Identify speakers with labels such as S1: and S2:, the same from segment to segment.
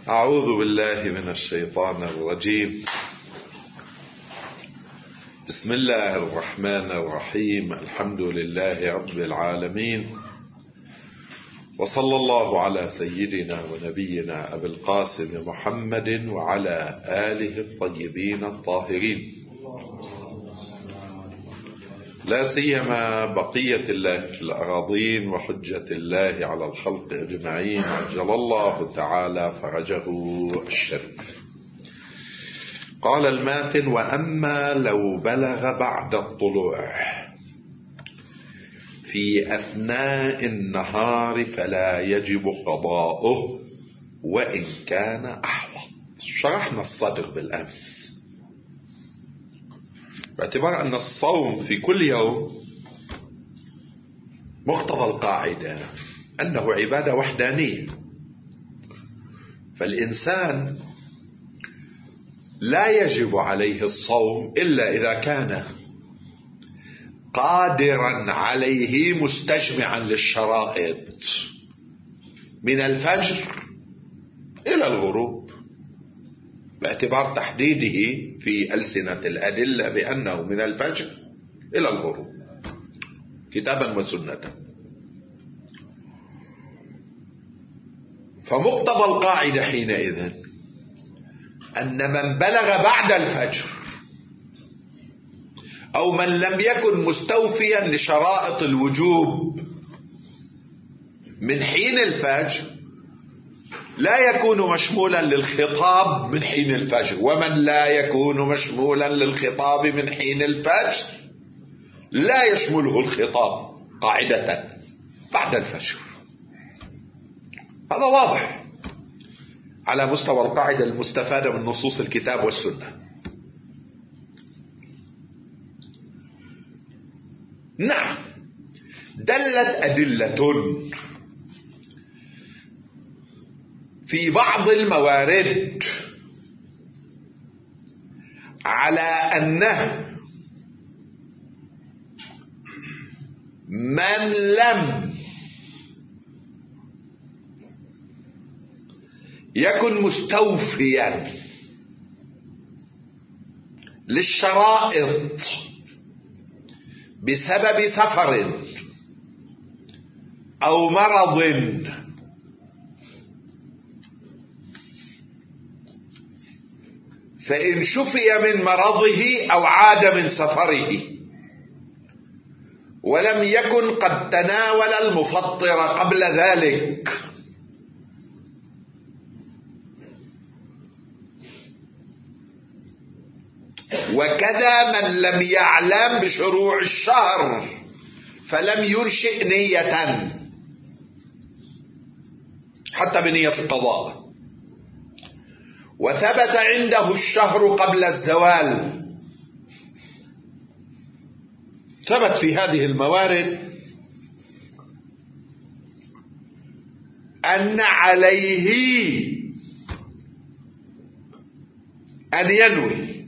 S1: أعوذ بالله من الشيطان الرجيم. بسم الله الرحمن الرحيم. الحمد لله رب العالمين، وصلى الله على سيدنا ونبينا أبي القاسم محمد وعلى آله الطيبين الطاهرين، لا سيما بقية الله في الأراضين وحجة الله على الخلق أجمعين، عجل الله تعالى فرجه الشريف. قال الماتن: وأما لو بلغ بعد الطلوع في أثناء النهار فلا يجب قضاؤه وإن كان أحوط. شرحنا الصدر بالأمس باعتبار أن الصوم في كل يوم مقتضى القاعدة أنه عبادة وحدانية، فالإنسان لا يجب عليه الصوم إلا إذا كان قادرا عليه مستجمعا للشرائط من الفجر إلى الغروب، باعتبار تحديده في ألسنة الأدلة بأنه من الفجر إلى الغروب كتابا وسنة. فمقتضى القاعدة حينئذ أن من بلغ بعد الفجر أو من لم يكن مستوفيا لشرائط الوجوب من حين الفجر لا يكون مشمولا للخطاب من حين الفجر، ومن لا يكون مشمولا للخطاب من حين الفجر لا يشمله الخطاب قاعدة بعد الفجر. هذا واضح على مستوى القاعدة المستفادة من نصوص الكتاب والسنة. نعم، دلت أدلة في بعض الموارد على أنه من لم يكن مستوفيا للشرائط بسبب سفر أو مرض فإن شفي من مرضه أو عاد من سفره ولم يكن قد تناول المفطر قبل ذلك وكذا من لم يعلم بشروع الشهر فلم ينشئ نية حتى بنية القضاء وثبت عنده الشهر قبل الزوال، ثبت في هذه الموارد أن عليه أن ينوي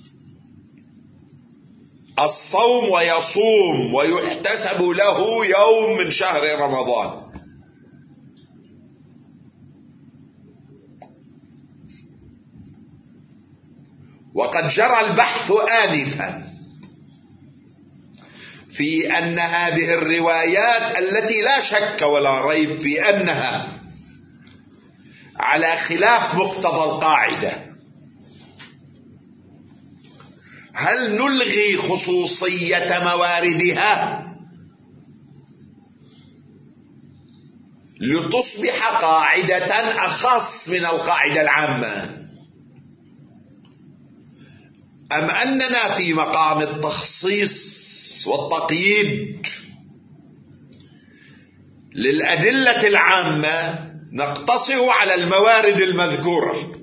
S1: الصوم ويصوم ويحتسب له يوم من شهر رمضان. وقد جرى البحث آنفا في أن هذه الروايات التي لا شك ولا ريب في أنها على خلاف مقتضى القاعدة، هل نلغي خصوصية مواردها لتصبح قاعدة أخص من القاعدة العامة، أم أننا في مقام التخصيص والتقييد للأدلة العامة نقتصر على الموارد المذكورة؟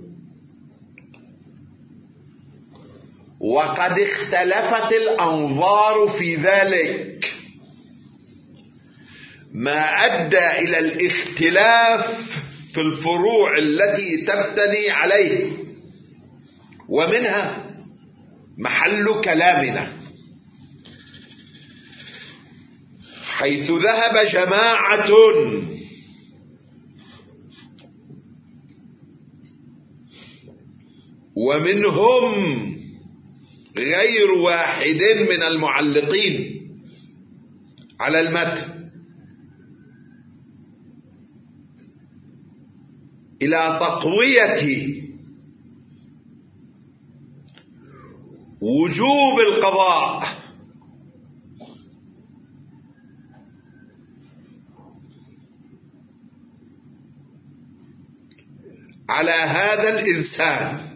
S1: وقد اختلفت الأنظار في ذلك، ما أدى إلى الاختلاف في الفروع التي تبتني عليه، ومنها محل كلامنا، حيث ذهب جماعة ومنهم غير واحد من المعلقين على المتن إلى تقوية وجوب القضاء على هذا الإنسان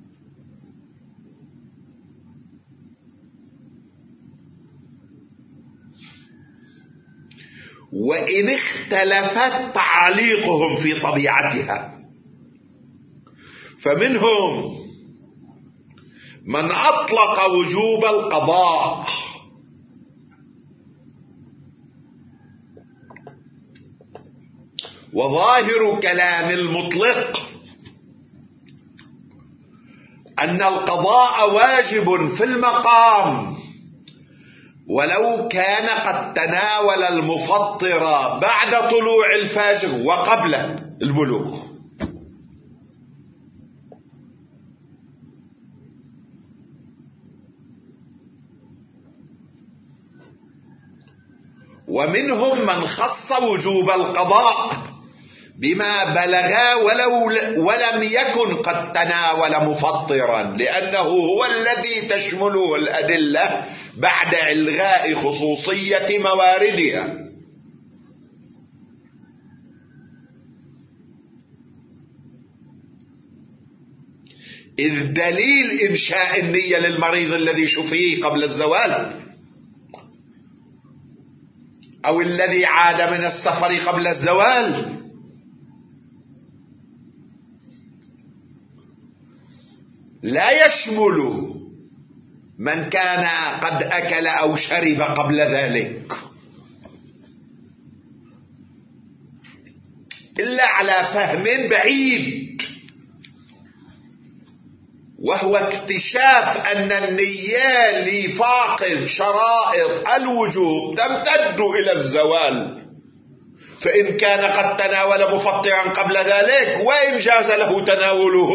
S1: وإن اختلفت تعاليقهم في طبيعتها. فمنهم من أطلق وجوب القضاء وظاهر كلام المطلق أن القضاء واجب في المقام ولو كان قد تناول المفطر بعد طلوع الفجر وقبل البلوغ. ومنهم من خص وجوب القضاء بما بلغا ولم يكن قد تناول مفطرا، لأنه هو الذي تشمله الأدلة بعد إلغاء خصوصية مواردها. إذ دليل إنشاء النية للمريض الذي شفيه قبل الزوال أو الذي عاد من السفر قبل الزوال لا يشمل من كان قد أكل أو شرب قبل ذلك، إلا على فهم بعيد، وهو اكتشاف أن النية لفاقد شرائط الوجوب تمتد إلى الزوال، فإن كان قد تناول مفطرا قبل ذلك وإن جاز له تناوله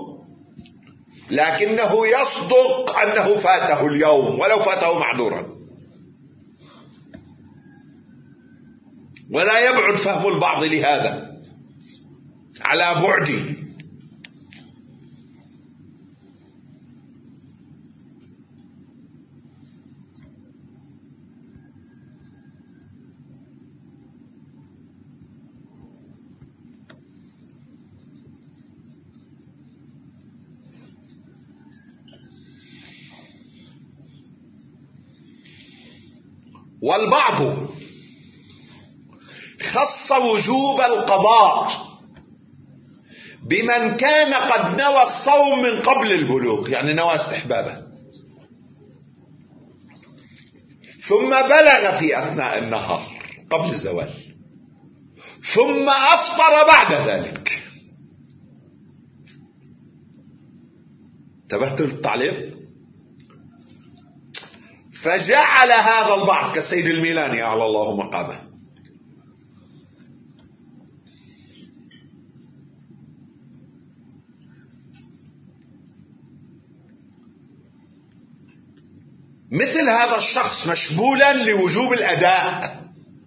S1: لكنه يصدق أنه فاته اليوم ولو فاته معذورا، ولا يبعد فهم البعض لهذا على بعده. والبعض خص وجوب القضاء بمن كان قد نوى الصوم من قبل البلوغ، يعني نوى استحبابه ثم بلغ في أثناء النهار قبل الزوال ثم أفطر بعد ذلك. انتبهت للتعليق؟ فجعل هذا البعض كالسيد الميلاني أعلى الله مقامه مثل هذا الشخص مشمولا لوجوب الأداء،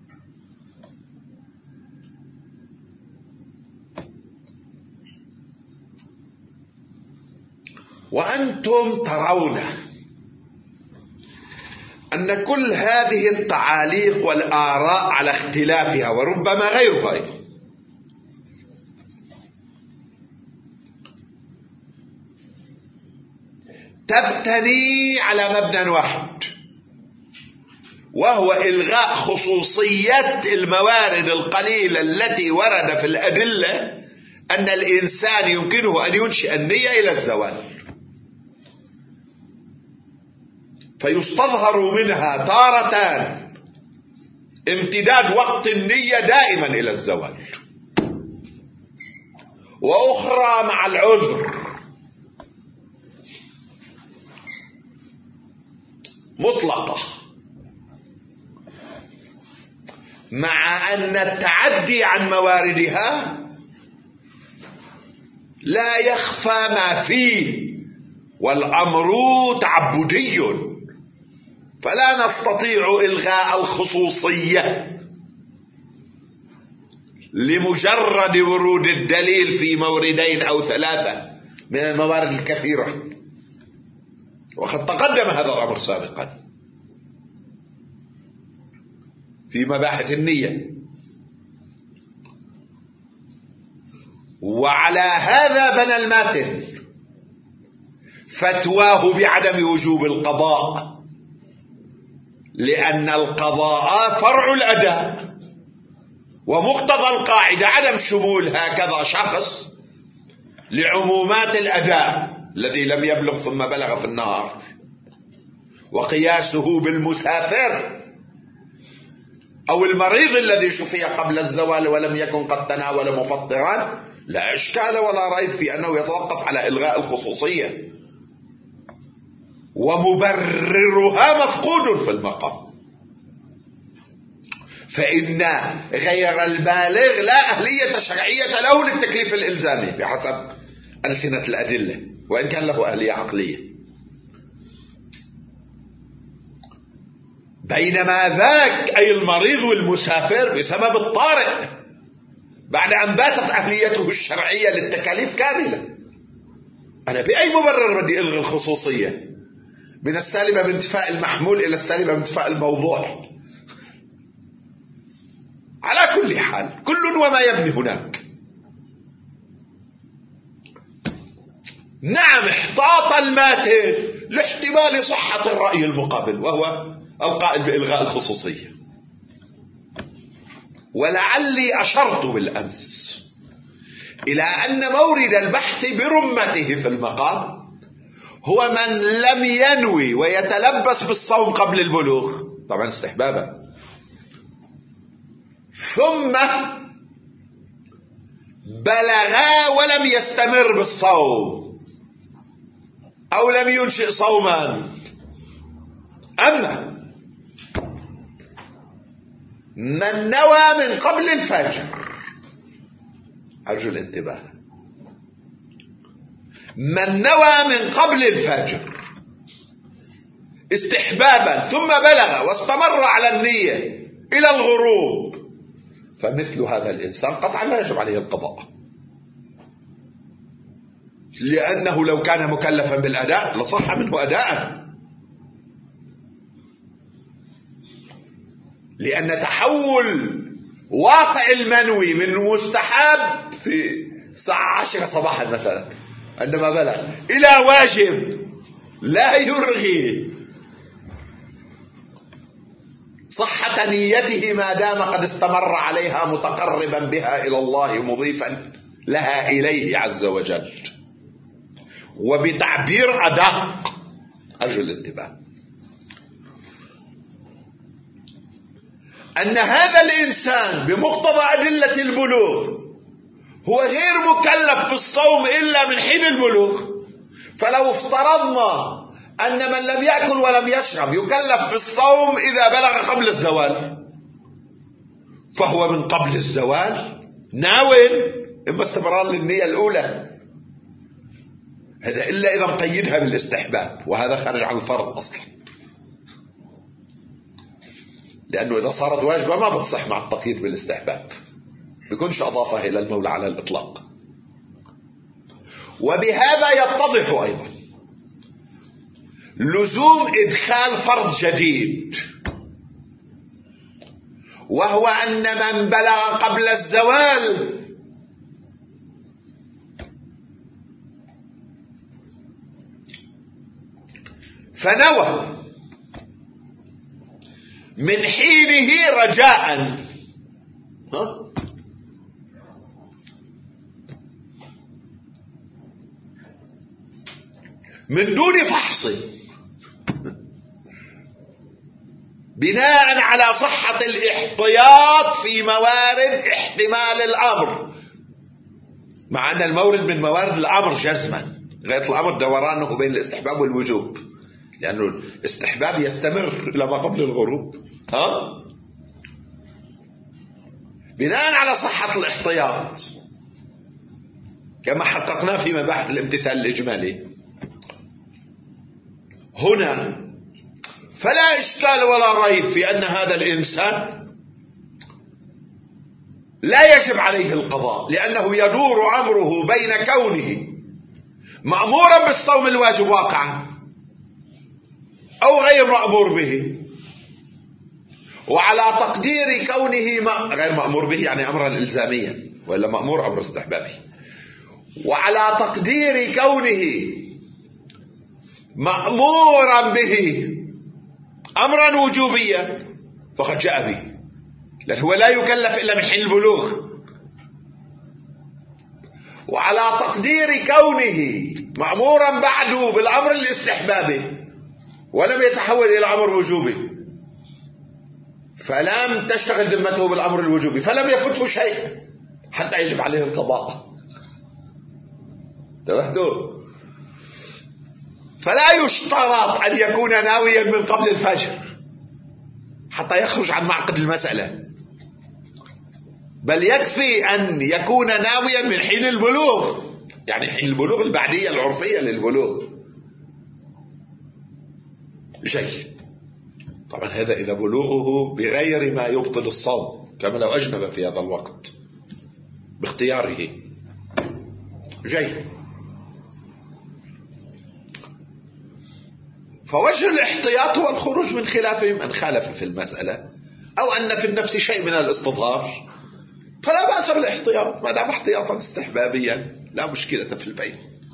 S1: وأنتم ترون أن كل هذه التعاليق والآراء على اختلافها وربما غيرها أيضا تبتني على مبنى واحد، وهو إلغاء خصوصية الموارد القليلة التي ورد في الأدلة أن الإنسان يمكنه أن ينشئ النية إلى الزوال، فيستظهر منها تارة امتداد وقت النية دائما إلى الزوال، وأخرى مع العذر مطلقة، مع أن التعدي عن مواردها لا يخفى ما فيه والأمر تعبدي، فلا نستطيع إلغاء الخصوصية لمجرد ورود الدليل في موردين أو ثلاثة من الموارد الكثيرة، وقد تقدم هذا الأمر سابقا في مباحث النية. وعلى هذا بنى الماتن فتواه بعدم وجوب القضاء، لأن القضاء فرع الأداء، ومقتضى القاعدة عدم شمول هكذا شخص لعمومات الأداء الذي لم يبلغ ثم بلغ في النهار، وقياسه بالمسافر أو المريض الذي شفي قبل الزوال ولم يكن قد تناول مفطرا لا إشكال ولا ريب في أنه يتوقف على إلغاء الخصوصية، ومبررها مفقود في المقام. فإن غير البالغ لا أهلية شرعية له للتكليف الإلزامي بحسب ألسنة الأدلة، وإن كان له أهلية عقلية. بينما ذاك أي المريض والمسافر بسبب الطارئ بعد أن باتت أهليته الشرعية للتكاليف كاملة، أنا بأي مبرر بدي ألغي الخصوصية من السالبة بانتفاء المحمول إلى السالبة بانتفاء الموضوع؟ على كل حال كل وما يبني هناك. نعم احتاط الماتن لاحتمال صحة الرأي المقابل وهو القائل بإلغاء الخصوصية. ولعلي أشرت بالأمس إلى أن مورد البحث برمته في المقام هو من لم ينوي ويتلبس بالصوم قبل البلوغ، طبعا استحبابا، ثم بلغا ولم يستمر بالصوم أو لم ينشئ صوما. أما من نوى من قبل الفجر، أرجو الانتباه، من نوى من قبل الفجر استحبابا ثم بلغ واستمر على النية إلى الغروب، فمثل هذا الإنسان قطعا لا يجب عليه القضاء، لأنه لو كان مكلفا بالأداء لصح منه أداء، لأن تحول واقع المنوي من مستحب في الساعة 10 صباحا مثلا عندما بلغ إلى واجب لا يرغي صحة نيته ما دام قد استمر عليها متقربا بها إلى الله مضيفا لها إليه عز وجل. وبتعبير أدق، أرجو الانتباه، أن هذا الإنسان بمقتضى أدلة البلوغ هو غير مكلف بالصوم إلا من حين البلوغ. فلو افترضنا أن من لم يأكل ولم يشرب يكلف بالصوم إذا بلغ قبل الزوال، فهو من قبل الزوال ناو إما استمرار للنية الأولى، هذا إلا إذا مقيدها بالاستحباب، وهذا خارج عن الفرض أصلا، لأنه إذا صارت واجبة ما بتصح مع التقييد بالاستحباب، بيكونش أضافها إلى المولى على الإطلاق. وبهذا يتضح أيضا لزوم إدخال فرض جديد، وهو أن من بلغ قبل الزوال فنوى من حينه رجاء من دون فحص بناء على صحة الاحتياط في موارد احتمال الأمر، مع أن المورد من موارد الأمر جزما، غاية الأمر دورانه بين الاستحباب والوجوب، لأنه الاستحباب يستمر إلى ما قبل الغروب. بناء على صحة الاحتياط كما حققنا في مباحث الامتثال الإجمالي، هنا فلا إشكال ولا ريب في أن هذا الإنسان لا يجب عليه القضاء، لأنه يدور أمره بين كونه مأمورا بالصوم الواجب واقعا أو غير مأمور به، وعلى تقدير كونه غير مأمور به يعني أمرا إلزاميا، وإلا مأمور أمر استحبابي، وعلى تقدير كونه مأمورا به أمرا وجوبيا فقد جاء به، لأنه هو لا يكلف إلا من حين البلوغ. وعلى تقدير كونه مأمورا بعده بالأمر الاستحبابي ولم يتحول إلى أمر وجوبي، فلم تشتغل ذمته بالأمر الوجوبي، فلم يفته شيء حتى يجب عليه القضاء. انتبهتوا؟ فلا يشترط أن يكون ناويا من قبل الفجر حتى يخرج عن معقد المسألة، بل يكفي أن يكون ناويا من حين البلوغ، يعني حين البلوغ البعدية العرفية للبلوغ. جيد. طبعا هذا إذا بلوغه بغير ما يبطل الصوم، كما لو أجنب في هذا الوقت باختياره. جيد. فوجه الاحتياط هو الخروج من خلاف من خالف في المسألة، أو أن في النفس شيء من الاستظهار، فلا بأس بالاحتياط ما دام احتياطا استحبابيا لا مشكلة في البيت.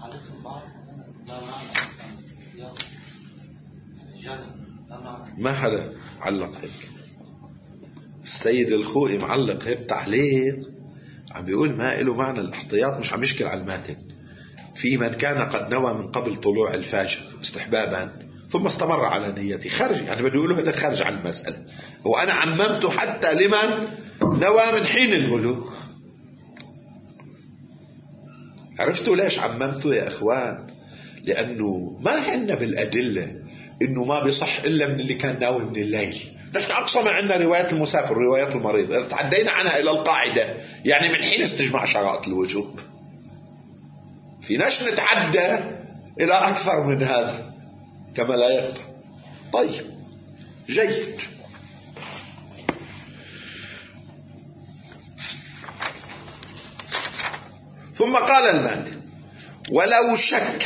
S1: ما حدا علق هيك. السيد الخوئي معلق هيك تعليق عم بيقول ما له معنى الاحتياط، مش عم يشكل على الماتن. في من كان قد نوى من قبل طلوع الفجر استحبابا ثم استمر على نيته خرج، يعني بده يقول هذا خارج عن المسألة، وأنا عممته حتى لمن نوى من حين البلوغ. عرفتوا ليش عممته يا إخوان؟ لأنه ما عندنا بالأدلة إنه ما بيصح إلا من اللي كان ناوي من الليل. نحن أقصى ما عندنا رواية المسافر رواية المريض، إذا تعدينا عنها إلى القاعدة يعني من حين استجماع شرائط الوجوب. فيناش نتعدى إلى أكثر من هذا كما لا يخفى. طيب جيد. ثم قال الماتن: ولو شك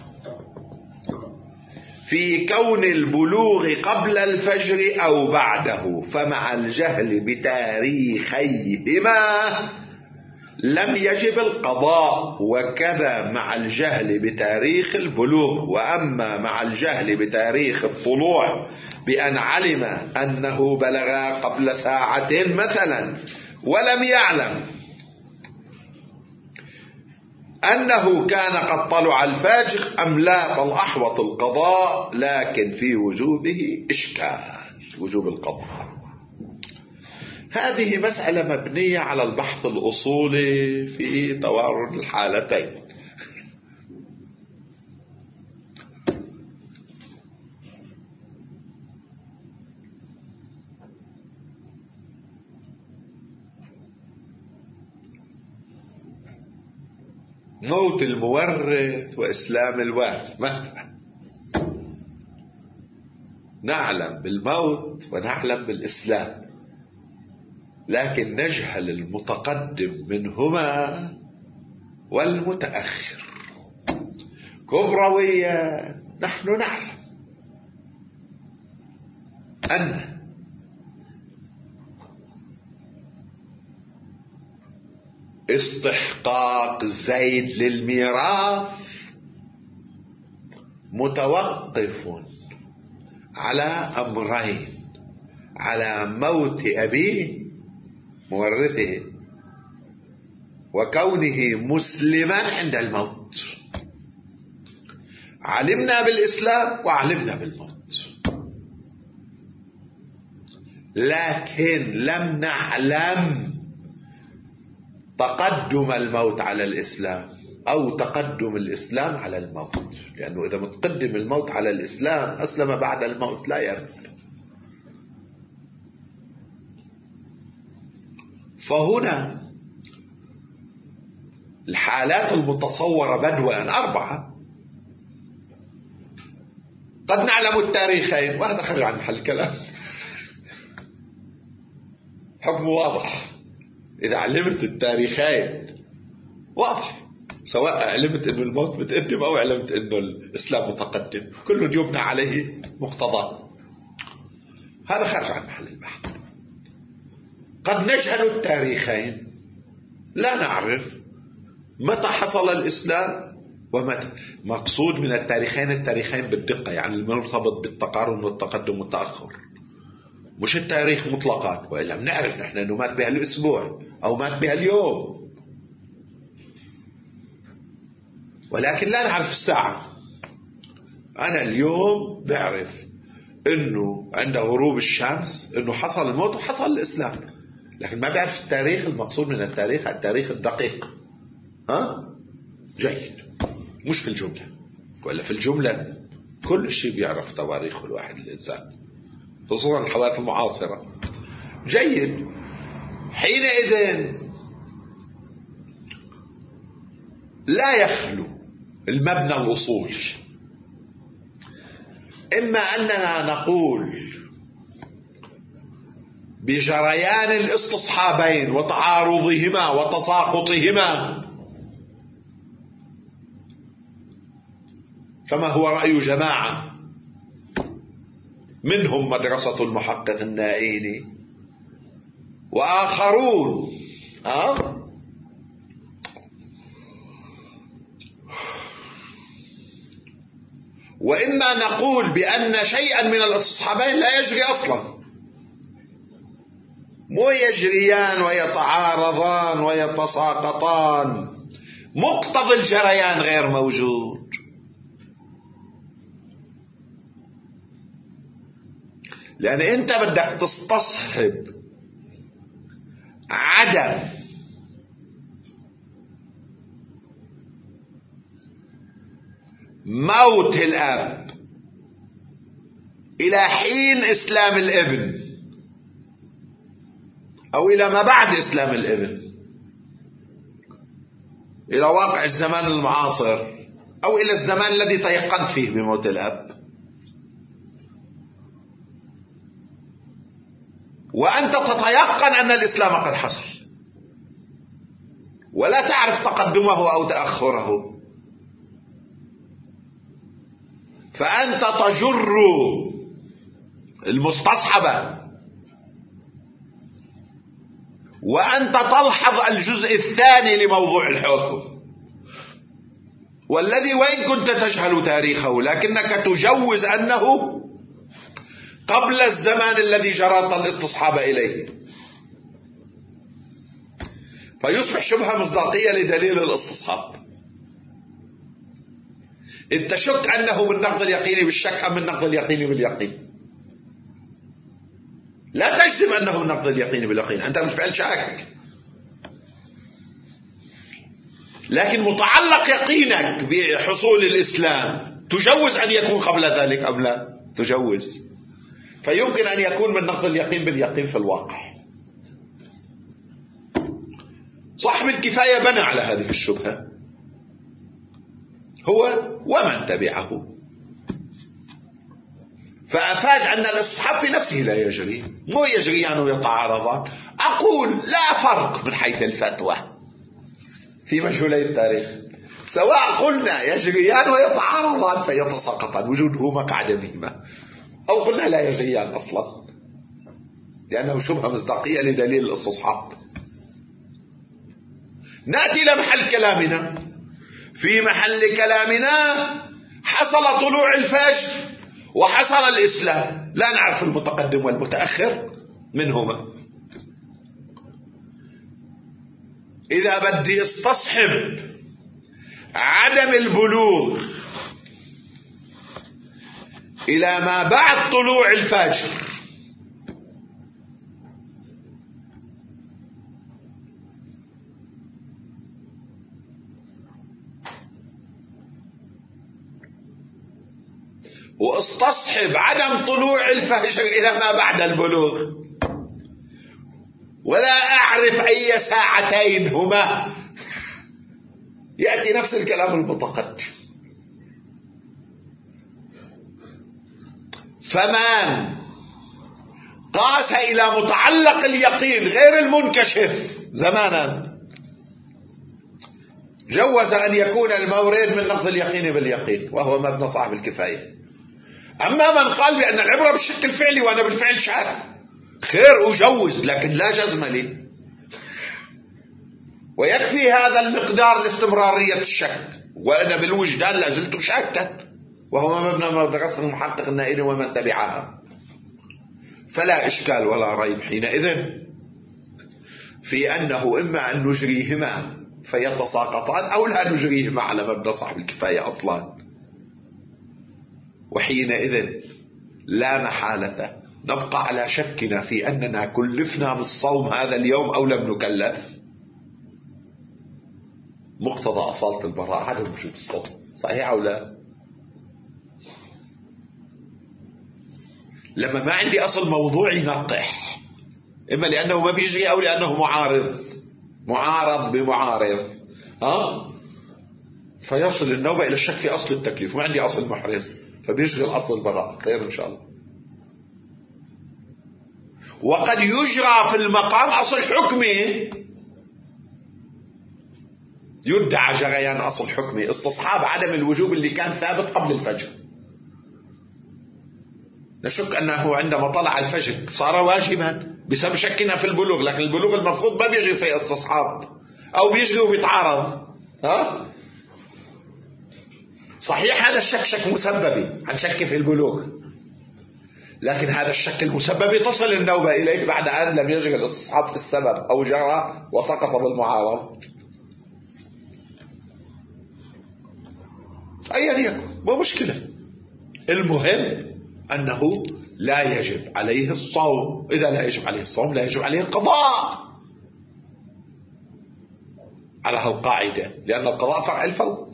S1: في كون البلوغ قبل الفجر أو بعده فمع الجهل بتاريخيهما لم يجب القضاء، وكذا مع الجهل بتاريخ البلوغ. وأما مع الجهل بتاريخ الطلوع بأن علم أنه بلغ قبل ساعة مثلا ولم يعلم أنه كان قد طلع الفجر أم لا، فالأحوط القضاء، لكن في وجوبه إشكال، وجوب القضاء. هذه مسألة مبنية على البحث الأصولي في توارد الحالتين. موت المورث وإسلام الوارث مثلا، نعلم بالموت ونعلم بالإسلام، لكن نجهل المتقدم منهما والمتأخر. كبروية نحن نعلم أن استحقاق زيد للميراث متوقف على أمرين: على موت أبيه مورثه وكونه مسلما عند الموت. علمنا بالإسلام وعلمنا بالموت، لكن لم نعلم تقدم الموت على الإسلام أو تقدم الإسلام على الموت، لأنه إذا متقدم الموت على الإسلام أسلم بعد الموت لا يرث. فهنا الحالات المتصورة بدوا 4: قد نعلم التاريخين، وهذا خرج عن محل الكلام، حكم واضح. إذا علمت التاريخين واضح، سواء علمت أنه الموت متقدم أو علمت أنه الإسلام متقدم، كل يبنى عليه مقتضى. هذا خارج عن محل البحث. قد نجهل التاريخين، لا نعرف متى حصل الإسلام ومتى. مقصود من التاريخين بالدقة، يعني المرتبط بالتقارن والتقدم والتأخر، مش التاريخ مطلقا، وإلا بنعرف نحن أنه مات بهالأسبوع أو مات بهاليوم، ولكن لا نعرف الساعة. أنا اليوم بعرف أنه عند غروب الشمس أنه حصل الموت وحصل الإسلام، لكن ما بعرف التاريخ. المقصود من التاريخ الدقيق. جيد، مش في الجملة، ولا في الجملة كل شيء بيعرف تواريخه الواحد الإنسان، خصوصا الحوادث المعاصرة. جيد. حينئذ لا يخلو المبنى الأصولي، إما أننا نقول بجريان الاستصحابين وتعارضهما وتساقطهما، كما هو رأي جماعة منهم مدرسة المحقق النائيني وآخرون، وإما نقول بأن شيئا من الاستصحابين لا يجري أصلا، مو يجريان ويتعارضان ويتساقطان، مقتضى الجريان غير موجود. لأن أنت بدك تستصحب عدم موت الأب إلى حين إسلام الابن أو إلى ما بعد إسلام الابن، إلى واقع الزمان المعاصر أو إلى الزمان الذي تيقنت فيه بموت الأب، وأنت تتيقن أن الإسلام قد حصل ولا تعرف تقدمه أو تأخره، فأنت تجر المستصحبة وأنت تلحظ الجزء الثاني لموضوع الحكم، والذي وإن كنت تجهل تاريخه لكنك تجوز أنه قبل الزمان الذي جرت الاستصحاب إليه، فيصبح شبهة مصداقية لدليل الاستصحاب. إذ تشك أنه من نقض اليقين بالشك أم من نقض اليقين باليقين، لا تجزم أنه من نقض اليقين باليقين، أنت بالفعل شاكك، لكن متعلق يقينك بحصول الإسلام تجوز أن يكون قبل ذلك أم لا تجوز، فيمكن أن يكون من نقض اليقين باليقين في الواقع. صاحب الكفاية بنى على هذه الشبهة هو ومن تبعه، فأفاد أن الاستصحاب في نفسه لا يجري، مو يجريان ويتعارضان. أقول لا فرق من حيث الفتوى في مجهولي التاريخ، سواء قلنا يجريان ويتعارضان فيتساقطان وجودهما كعدمهما، أو قلنا لا يجريان أصلا لأنه شبهة مصداقية لدليل الاستصحاب. نأتي إلى محل كلامنا. في محل كلامنا حصل طلوع الفجر وحصل الإسلام، لا نعرف المتقدم والمتأخر منهما. إذا بدي استصحب عدم البلوغ إلى ما بعد طلوع الفجر، واستصحب عدم طلوع الفجر إلى ما بعد البلوغ، ولا أعرف أي ساعتين هما، يأتي نفس الكلام المتقدم. فمن قاسها إلى متعلق اليقين غير المنكشف زمانا جوز أن يكون المورد من لفظ اليقين باليقين، وهو مبنى صاحب الكفاية. أما من قال بأن العبرة بالشك الفعلي وأنا بالفعل شاك، خير أجوز لكن لا جزم لي، ويكفي هذا المقدار لاستمرارية الشك، وأنا بالوجدان لازلت شاكا، وهو مبنى مدرسة المحقق النائري ومن تبعها. فلا إشكال ولا ريب حينئذ في أنه إما أن نجريهما فيتساقطان أو لا نجريهما على مبنى صاحب الكفاية أصلا، وحينئذ لا محالة نبقى على شكنا في أننا كلفنا بالصوم هذا اليوم أو لم نكلف. مقتضى أصالة البراءة عدم وجوب الصوم، صحيح أو لا؟ لما ما عندي أصل موضوعي نطح، إما لأنه ما بيجري أو لأنه معارض بمعارض، فيصل النوبة إلى الشك في أصل التكليف، ما عندي أصل محرز فبيجري الأصل البراءة، خير إن شاء الله. وقد يجرى في المقام أصل حكمي، يدعى جريان أصل حكمي، استصحاب عدم الوجوب اللي كان ثابت قبل الفجر، نشك أنه عندما طلع الفجر صار واجبا بسبب شكنا في البلوغ، لكن البلوغ المفروض ما بيجري في استصحاب أو بيجري وبيتعارض. صحيح هذا الشك شك مسببي عن شك في البلوغ، لكن هذا الشك المسببي تصل النوبة إليه بعد أن لم يجري الاستصحاب في السبب أو جرى وسقط بالمعارض. أيا يكن مو مشكلة، المهم أنه لا يجب عليه الصوم. إذا لا يجب عليه الصوم لا يجب عليه القضاء على هالقاعدة، لأن القضاء فرع الفوت.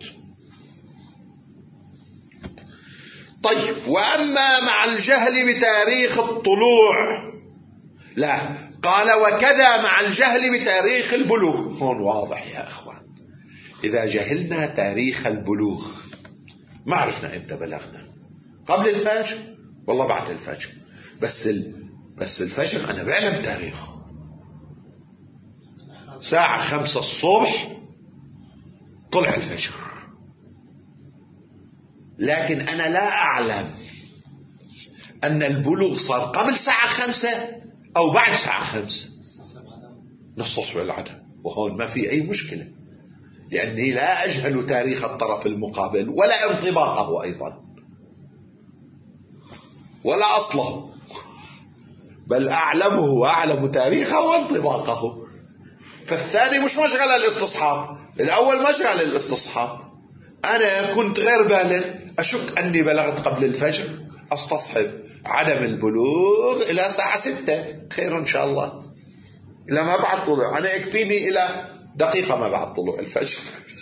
S1: طيب، وأما مع الجهل بتاريخ الطلوع لا، قال وكذا مع الجهل بتاريخ البلوغ. هون واضح يا أخوان، إذا جهلنا تاريخ البلوغ ما عرفنا إمتى بلغنا، قبل الفجر والله بعد الفجر، بس الفجر أنا بعلم تاريخه، ساعة 5 الصبح طلع الفجر، لكن أنا لا أعلم أن البلوغ صار قبل ساعة 5 أو بعد ساعة 5، نستصحب العدم، وهون ما في أي مشكلة، لأني لا أجهل تاريخ الطرف المقابل ولا انطباقه أيضا ولا أصله، بل أعلمه وأعلم تاريخه وانطباقه. فالثاني مش مشغل الاستصحاب، الأول مشغل الاستصحاب. أنا كنت غير بالغ، أشك أني بلغت قبل الفجر، أستصحب عدم البلوغ إلى ساعة 6، خير إن شاء الله، إلى ما بعد طلوع، أنا يكفيني إلى دقيقة ما بعد طلوع الفجر،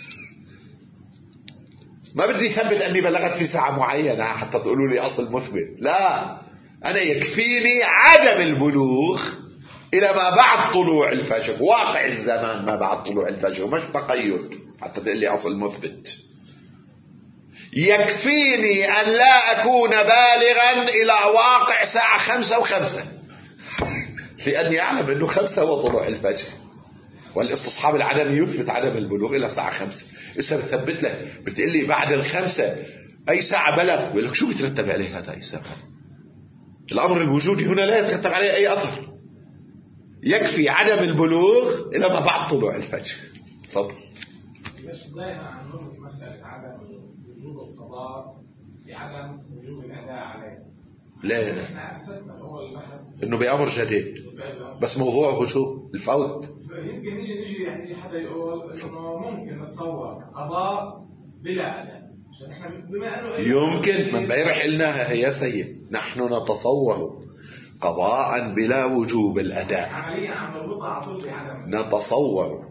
S1: ما بدي ثبت أني بلغت في ساعة معينة حتى تقولوا لي أصل مثبت، لا، أنا يكفيني عدم البلوغ إلى ما بعد طلوع الفجر، واقع الزمان ما بعد طلوع الفجر، مش تقيد حتى تقول لي أصل مثبت. يكفيني أن لا أكون بالغا إلى واقع ساعة 5 و5، لأني أعلم أنه 5 هو طلوع الفجر، والاستصحاب العدمي يثبت عدم البلوغ إلى ساعة 5. إذا بثبت لك بتقول لي بعد 5 أي ساعة بلغ، بقول لك شو بيترتب عليه هذا أي ساعة؟ الأمر الوجودي هنا لا يترتب عليه أي أثر، يكفي عدم البلوغ إلى ما بعد طلوع الفجر. تفضل.
S2: ليش ضايقة عن مسألة عدم وجوب القضاء بعدم وجوب الأداء عليه؟
S1: لا،
S2: احنا أسسنا أول لحد
S1: إنه بأمر جديد، بس موضوعه شو؟ الفوت.
S2: يمكن يجي حدا يقول إنه ممكن نتصور قضاء بلا أداء، عشان إحنا بما إنه
S1: يمكن، من بيرح قلناها يا سيد، نحن نتصور قضاء بلا وجوب الأداء،
S2: عمليا عم نربطها على طول بعدم،
S1: نتصور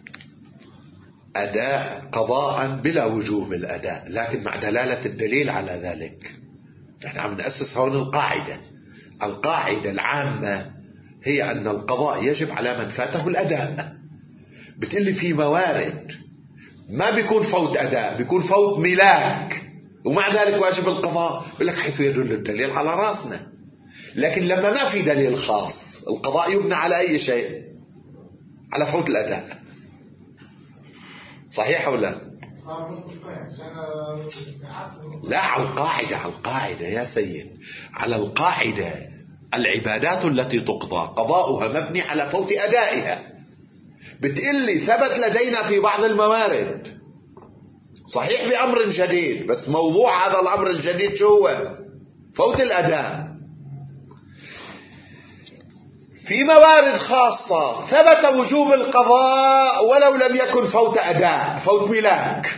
S1: أداء قضاء بلا وجوب الأداء، لكن مع دلالة الدليل على ذلك. نحن عم نأسس هون القاعدة العامة هي أن القضاء يجب على من فاته الأداء. بتقلي في موارد ما بيكون فوت أداء، بيكون فوت ملاك، ومع ذلك واجب القضاء. يقول لك حيث يدل الدليل على راسنا. لكن لما ما في دليل خاص، القضاء يبنى على أي شيء؟ على فوت الأداء. صحيح أو لا؟ لا، على القاعدة، على القاعدة يا سيد، على القاعدة. العبادات التي تقضى قضاؤها مبني على فوت أدائها. بتقلي ثبت لدينا في بعض الموارد، صحيح بأمر جديد، بس موضوع هذا الأمر الجديد شو هو؟ فوت الأداء. في موارد خاصة ثبت وجوب القضاء ولو لم يكن فوت أداء، فوت ملاك.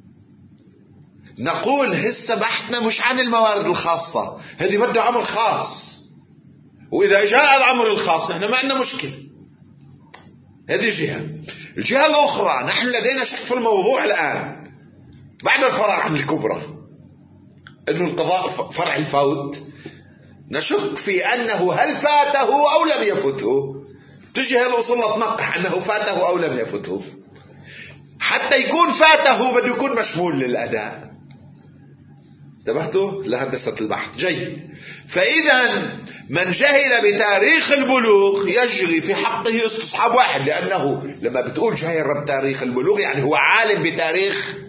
S1: نقول هسه بحثنا مش عن الموارد الخاصة، هذه بدها أمر خاص، وإذا جاء الأمر الخاص نحن ما عندنا مشكلة. هذه جهة. الجهة الأخرى، نحن لدينا شك في الموضوع الآن بعد الفرع عن الكبرى، أنه القضاء فرع الفوت. نشك في أنه هل فاته أو لم يفته. تجي الأصول تنقح أنه فاته أو لم يفته. حتى يكون فاته بده يكون مشمول للأداء. انتبهتوا لهندسة البحث؟ جيد. فإذا من جهل بتاريخ البلوغ يجري في حقه استصحاب واحد، لأنه لما بتقول جاهل بتاريخ البلوغ يعني هو عالم بتاريخ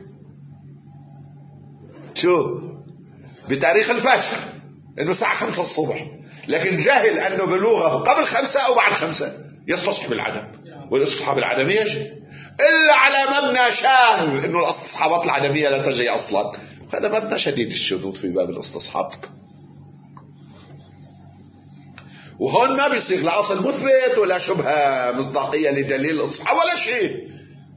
S1: شو؟ بتاريخ الفجر، انه الساعة 5 الصبح، لكن جاهل انه بلوغه قبل 5 او بعد 5 يستصحب العدم. والاستصحاب العدمي يجري الا على مبنى شاذ، انه الاستصحابات العدمية لا تجري اصلا. هذا مبنى شديد الشذوذ في باب الاستصحاب. وهون ما بيصير لا اصل مثبت ولا شبهة مصداقية لدليل الاستصحاب ولا شيء،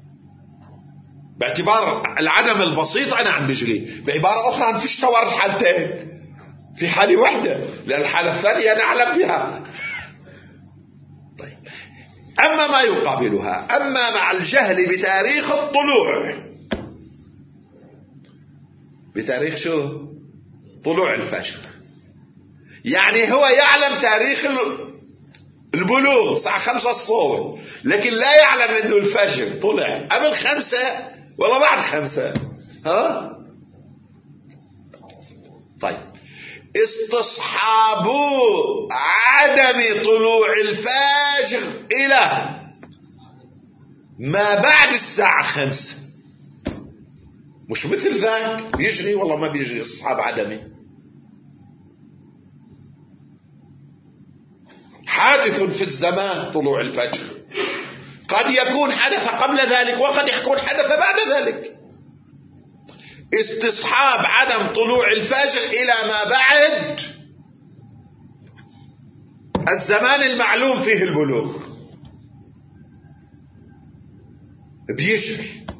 S1: باعتبار العدم البسيط انا عم بجري. بعبارة اخرى عم فيش توارد حالتين، في حالة واحدة، لأن الحالة الثانية نعلم بها. طيب، أما ما يقابلها، أما مع الجهل بتاريخ الطلوع، بتاريخ شو؟ طلوع الفجر. يعني هو يعلم تاريخ البلوغ الساعة 5 الصبح، لكن لا يعلم أنه الفجر طلع قبل 5 ولا بعد 5. ها؟ طيب، استصحاب عدم طلوع الفجر إلى ما بعد الساعة 5 مش مثل ذاك بيجري والله ما بيجري استصحاب عدمي. حادث في الزمان طلوع الفجر، قد يكون حدث قبل ذلك وقد يكون حدث بعد ذلك. استصحاب عدم طلوع الفجر إلى ما بعد الزمان المعلوم فيه البلوغ بيجري.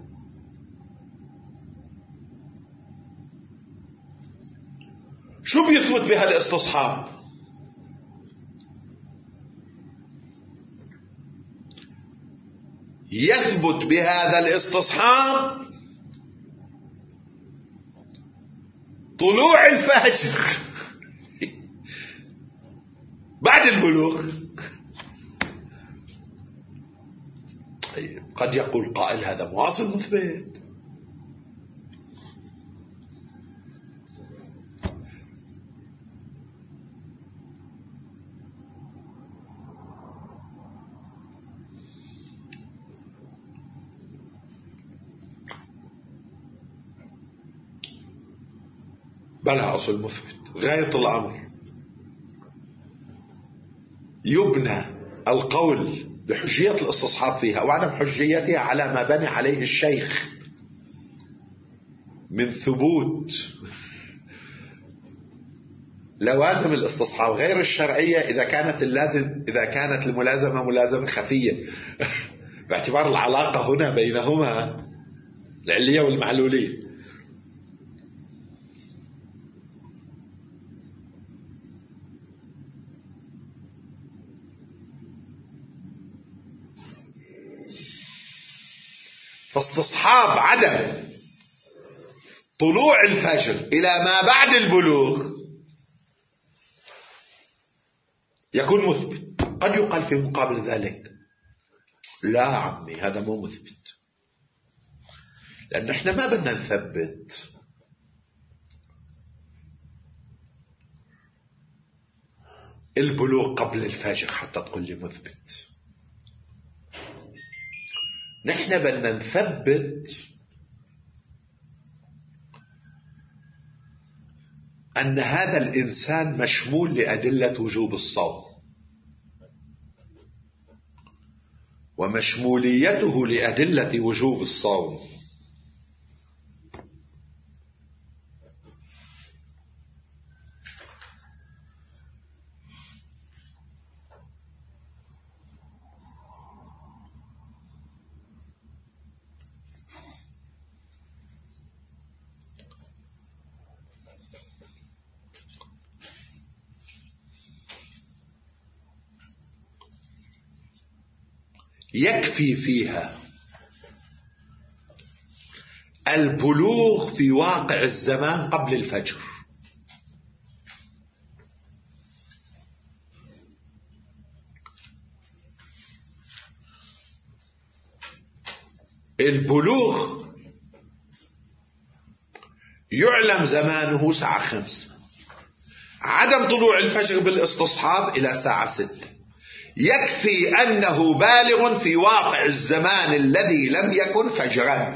S1: شو بيثبت بهذا الاستصحاب؟ يثبت بهذا الاستصحاب طلوع الفجر بعد البلوغ. قد يقول قائل هذا مواصل مثبت. بلى أصل مثبت. غاية الأمر يبنى القول بحجية الاستصحاب فيها وعدم حجيتها على ما بني عليه الشيخ من ثبوت لوازم الاستصحاب غير الشرعية إذا كانت الملازمة ملازمة خفية باعتبار العلاقة هنا بينهما العلية والمعلولية. فاستصحاب عدم طلوع الفجر إلى ما بعد البلوغ يكون مثبت. قد يقال في مقابل ذلك لا عمي هذا مو مثبت، لأن احنا ما بدنا نثبت، البلوغ قبل الفجر حتى تقول لي مثبت. نحن بدنا نثبت أن هذا الإنسان مشمول لأدلة وجوب الصوم، ومشموليته لأدلة وجوب الصوم يكفي فيها البلوغ في واقع الزمان قبل الفجر. البلوغ يعلم زمانه الساعة 5، عدم طلوع الفجر بالاستصحاب إلى الساعة 6. يكفي أنه بالغ في واقع الزمان الذي لم يكن فجرا.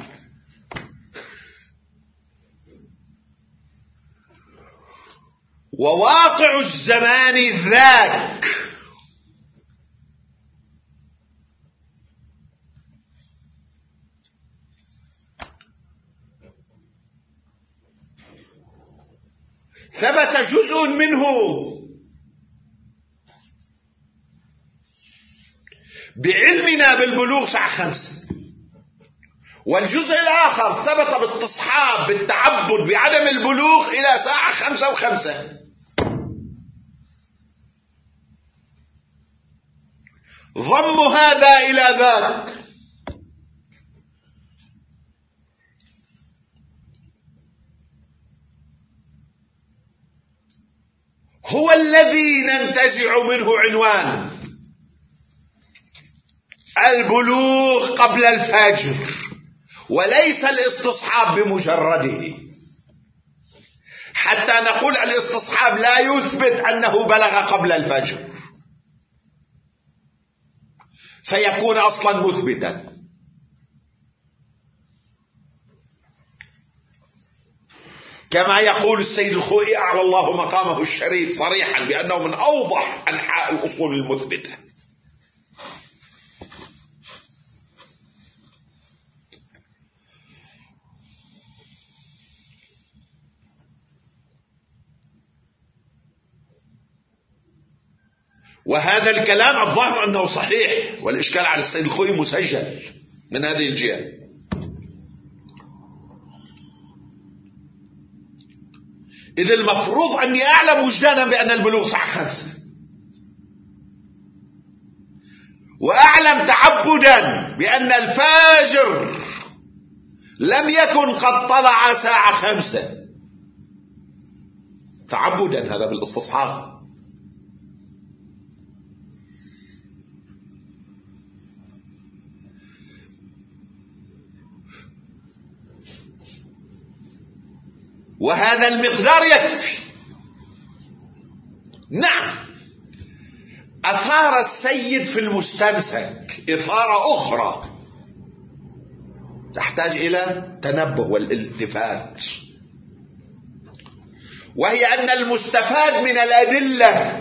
S1: وواقع الزمان ذاك ثبت جزء منه بعلمنا بالبلوغ الساعة 5، والجزء الآخر ثبت باستصحاب بالتعبد بعدم البلوغ إلى ساعة 5:05. ضم هذا إلى ذاك هو الذي ننتزع منه عنوان البلوغ قبل الفجر، وليس الاستصحاب بمجرده، حتى نقول الاستصحاب لا يثبت أنه بلغ قبل الفجر فيكون أصلا مثبتا. كما يقول السيد الخوئي أعلى الله مقامه الشريف صريحا بأنه من أوضح أنحاء الأصول المثبتة. وهذا الكلام الظاهر أنه صحيح، والإشكال على السيد الخوئي مسجل من هذه الجهة. إذ المفروض أني أعلم وجدانا بأن البلوغ الساعة 5، وأعلم تعبدا بأن الفجر لم يكن قد طلع ساعة 5 تعبدا، هذا بالاستصحاب. وهذا المقدار يكفي. نعم، أثار السيد في المستمسك إثارة أخرى تحتاج إلى تنبه والالتفات، وهي أن المستفاد من الأدلة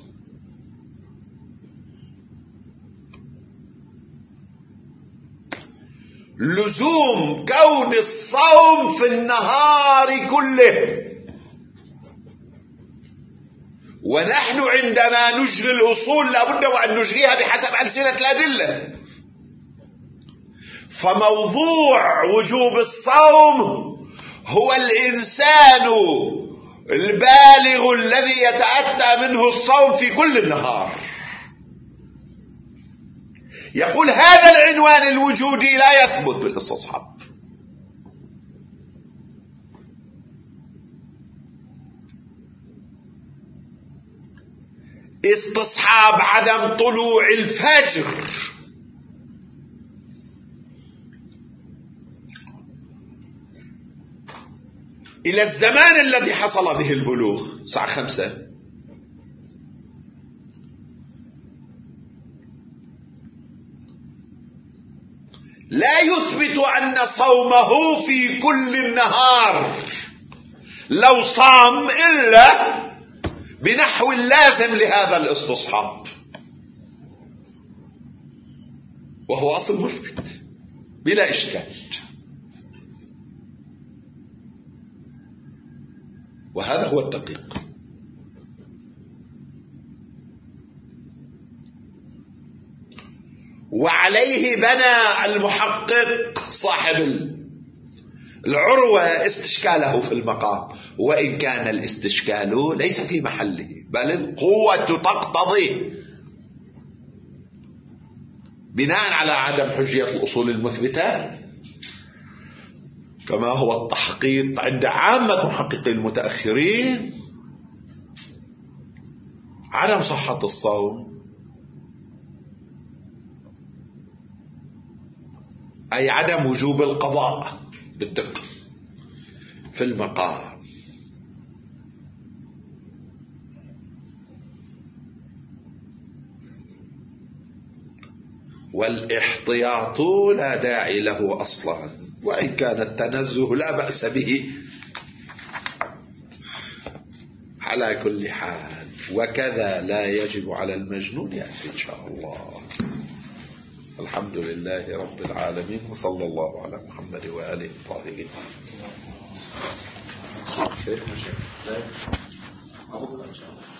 S1: لزوم كون الصوم في النهار كله. ونحن عندما نجري الأصول لابد وأن نجريها بحسب ألسنة الأدلة. فموضوع وجوب الصوم هو الإنسان البالغ الذي يتأتى منه الصوم في كل النهار. يقول هذا العنوان الوجودي لا يثبت بالاستصحاب. استصحاب عدم طلوع الفجر إلى الزمان الذي حصل به البلوغ الساعة 5 لا يثبت أن صومه في كل النهار لو صام إلا بنحو اللازم لهذا الاستصحاب، وهو أصل مثبت بلا إشكال. وهذا هو الدقيق. وعليه بنى المحقق صاحب العروة استشكاله في المقام، وإن كان الاستشكال ليس في محله، بل القوة تقتضي بناء على عدم حجية الأصول المثبتة، كما هو التحقيق عند عامة محققي المتأخرين، عدم صحة الصوم أي عدم وجوب القضاء بالدقة في المقام. والاحتياط لا داعي له أصلا، وإن كان التنزه لا بأس به على كل حال. وكذا لا يجب على المجنون يأتي إن شاء الله. الحمد لله رب العالمين، وصلى الله على محمد وآله الطاهرين.